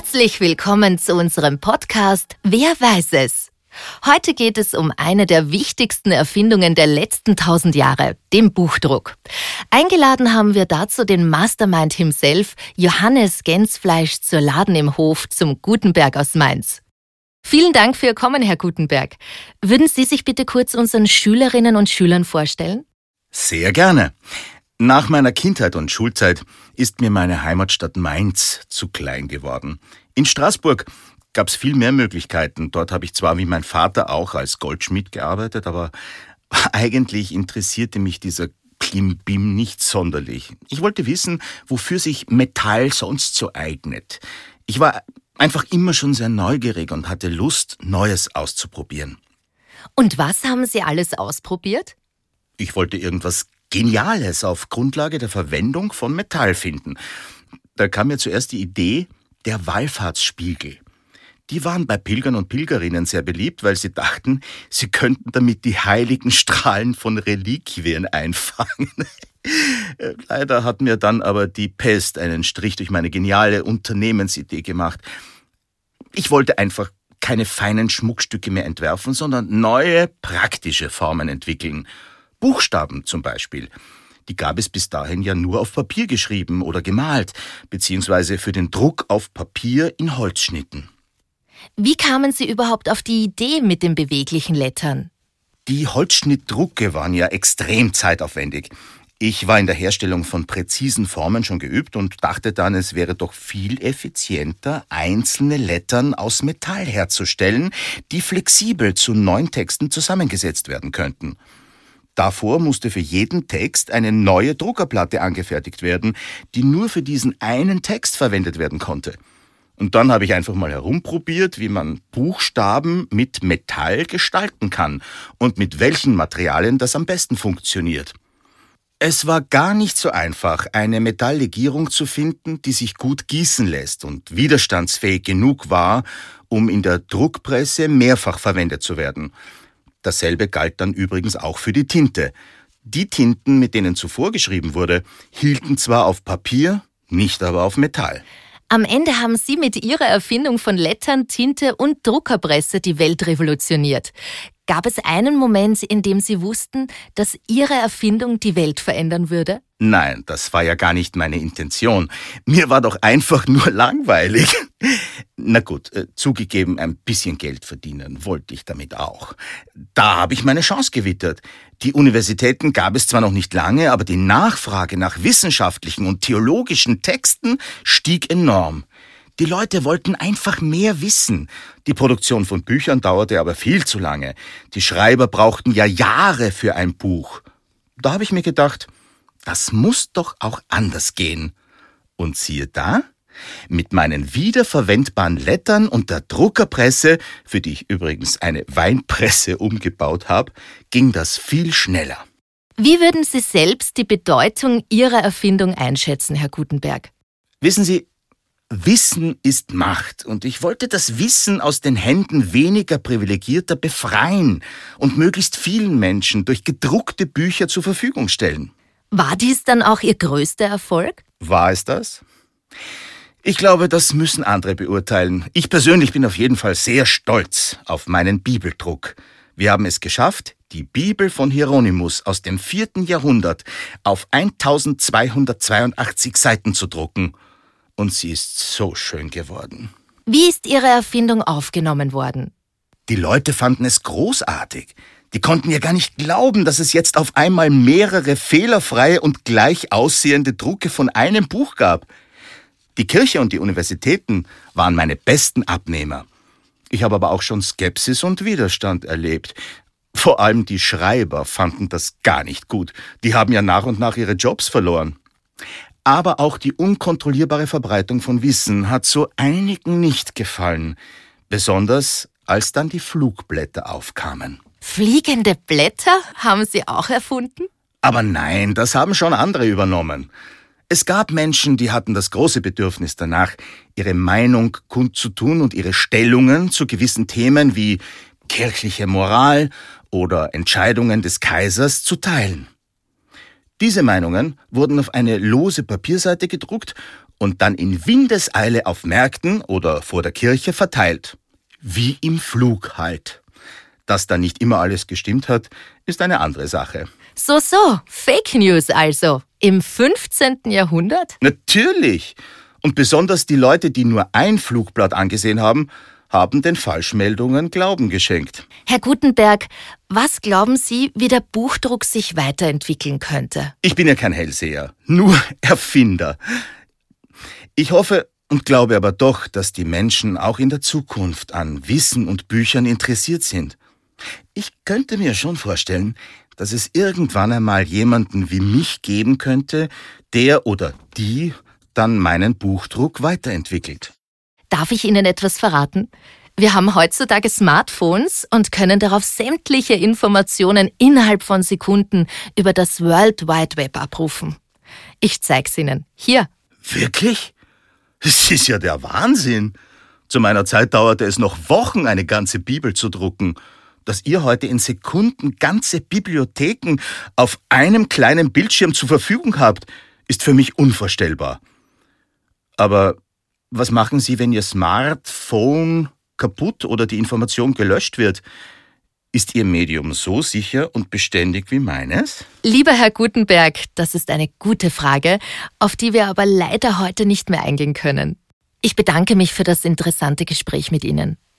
Herzlich willkommen zu unserem Podcast Wer weiß es? Heute geht es um eine der wichtigsten Erfindungen der letzten 1000 Jahre, dem Buchdruck. Eingeladen haben wir dazu den Mastermind himself, Johannes Gensfleisch zur Laden im Hof zum Gutenberg aus Mainz. Vielen Dank für Ihr Kommen, Herr Gutenberg. Würden Sie sich bitte kurz unseren Schülerinnen und Schülern vorstellen? Sehr gerne. Nach meiner Kindheit und Schulzeit ist mir meine Heimatstadt Mainz zu klein geworden. In Straßburg gab es viel mehr Möglichkeiten. Dort habe ich zwar wie mein Vater auch als Goldschmied gearbeitet, aber eigentlich interessierte mich dieser Klimbim nicht sonderlich. Ich wollte wissen, wofür sich Metall sonst so eignet. Ich war einfach immer schon sehr neugierig und hatte Lust, Neues auszuprobieren. Und was haben Sie alles ausprobiert? Ich wollte irgendwas Geniales auf Grundlage der Verwendung von Metall finden. Da kam mir zuerst die Idee der Wallfahrtsspiegel. Die waren bei Pilgern und Pilgerinnen sehr beliebt, weil sie dachten, sie könnten damit die heiligen Strahlen von Reliquien einfangen. Leider hat mir dann aber die Pest einen Strich durch meine geniale Unternehmensidee gemacht. Ich wollte einfach keine feinen Schmuckstücke mehr entwerfen, sondern neue, praktische Formen entwickeln. Buchstaben zum Beispiel. Die gab es bis dahin ja nur auf Papier geschrieben oder gemalt, beziehungsweise für den Druck auf Papier in Holzschnitten. Wie kamen Sie überhaupt auf die Idee mit den beweglichen Lettern? Die Holzschnittdrucke waren ja extrem zeitaufwendig. Ich war in der Herstellung von präzisen Formen schon geübt und dachte dann, es wäre doch viel effizienter, einzelne Lettern aus Metall herzustellen, die flexibel zu neuen Texten zusammengesetzt werden könnten. Davor musste für jeden Text eine neue Druckerplatte angefertigt werden, die nur für diesen einen Text verwendet werden konnte. Und dann habe ich einfach mal herumprobiert, wie man Buchstaben mit Metall gestalten kann und mit welchen Materialien das am besten funktioniert. Es war gar nicht so einfach, eine Metalllegierung zu finden, die sich gut gießen lässt und widerstandsfähig genug war, um in der Druckpresse mehrfach verwendet zu werden. Dasselbe galt dann übrigens auch für die Tinte. Die Tinten, mit denen zuvor geschrieben wurde, hielten zwar auf Papier, nicht aber auf Metall. Am Ende haben Sie mit Ihrer Erfindung von Lettern, Tinte und Druckerpresse die Welt revolutioniert. Gab es einen Moment, in dem Sie wussten, dass Ihre Erfindung die Welt verändern würde? Nein, das war ja gar nicht meine Intention. Mir war doch einfach nur langweilig. Na gut, zugegeben, ein bisschen Geld verdienen wollte ich damit auch. Da habe ich meine Chance gewittert. Die Universitäten gab es zwar noch nicht lange, aber die Nachfrage nach wissenschaftlichen und theologischen Texten stieg enorm. Die Leute wollten einfach mehr wissen. Die Produktion von Büchern dauerte aber viel zu lange. Die Schreiber brauchten ja Jahre für ein Buch. Da habe ich mir gedacht, das muss doch auch anders gehen. Und siehe da, mit meinen wiederverwendbaren Lettern und der Druckerpresse, für die ich übrigens eine Weinpresse umgebaut habe, ging das viel schneller. Wie würden Sie selbst die Bedeutung Ihrer Erfindung einschätzen, Herr Gutenberg? Wissen Sie, Wissen ist Macht und ich wollte das Wissen aus den Händen weniger Privilegierter befreien und möglichst vielen Menschen durch gedruckte Bücher zur Verfügung stellen. War dies dann auch Ihr größter Erfolg? War es das? Ich glaube, das müssen andere beurteilen. Ich persönlich bin auf jeden Fall sehr stolz auf meinen Bibeldruck. Wir haben es geschafft, die Bibel von Hieronymus aus dem 4. Jahrhundert auf 1282 Seiten zu drucken. Und sie ist so schön geworden. Wie ist Ihre Erfindung aufgenommen worden? Die Leute fanden es großartig. Die konnten ja gar nicht glauben, dass es jetzt auf einmal mehrere fehlerfreie und gleich aussehende Drucke von einem Buch gab. Die Kirche und die Universitäten waren meine besten Abnehmer. Ich habe aber auch schon Skepsis und Widerstand erlebt. Vor allem die Schreiber fanden das gar nicht gut. Die haben ja nach und nach ihre Jobs verloren. Aber auch die unkontrollierbare Verbreitung von Wissen hat so einigen nicht gefallen. Besonders, als dann die Flugblätter aufkamen. Fliegende Blätter haben Sie auch erfunden? Aber nein, das haben schon andere übernommen. Es gab Menschen, die hatten das große Bedürfnis danach, ihre Meinung kundzutun und ihre Stellungen zu gewissen Themen wie kirchliche Moral oder Entscheidungen des Kaisers zu teilen. Diese Meinungen wurden auf eine lose Papierseite gedruckt und dann in Windeseile auf Märkten oder vor der Kirche verteilt. Wie im Flug halt. Dass da nicht immer alles gestimmt hat, ist eine andere Sache. So, Fake News also. Im 15. Jahrhundert? Natürlich. Und besonders die Leute, die nur ein Flugblatt angesehen haben, haben den Falschmeldungen Glauben geschenkt. Herr Gutenberg, was glauben Sie, wie der Buchdruck sich weiterentwickeln könnte? Ich bin ja kein Hellseher, nur Erfinder. Ich hoffe und glaube aber doch, dass die Menschen auch in der Zukunft an Wissen und Büchern interessiert sind. Ich könnte mir schon vorstellen, dass es irgendwann einmal jemanden wie mich geben könnte, der oder die dann meinen Buchdruck weiterentwickelt. Darf ich Ihnen etwas verraten? Wir haben heutzutage Smartphones und können darauf sämtliche Informationen innerhalb von Sekunden über das World Wide Web abrufen. Ich zeig's Ihnen. Hier. Wirklich? Das ist ja der Wahnsinn. Zu meiner Zeit dauerte es noch Wochen, eine ganze Bibel zu drucken. Dass ihr heute in Sekunden ganze Bibliotheken auf einem kleinen Bildschirm zur Verfügung habt, ist für mich unvorstellbar. Aber was machen Sie, wenn Ihr Smartphone kaputt oder die Information gelöscht wird? Ist Ihr Medium so sicher und beständig wie meines? Lieber Herr Gutenberg, das ist eine gute Frage, auf die wir aber leider heute nicht mehr eingehen können. Ich bedanke mich für das interessante Gespräch mit Ihnen.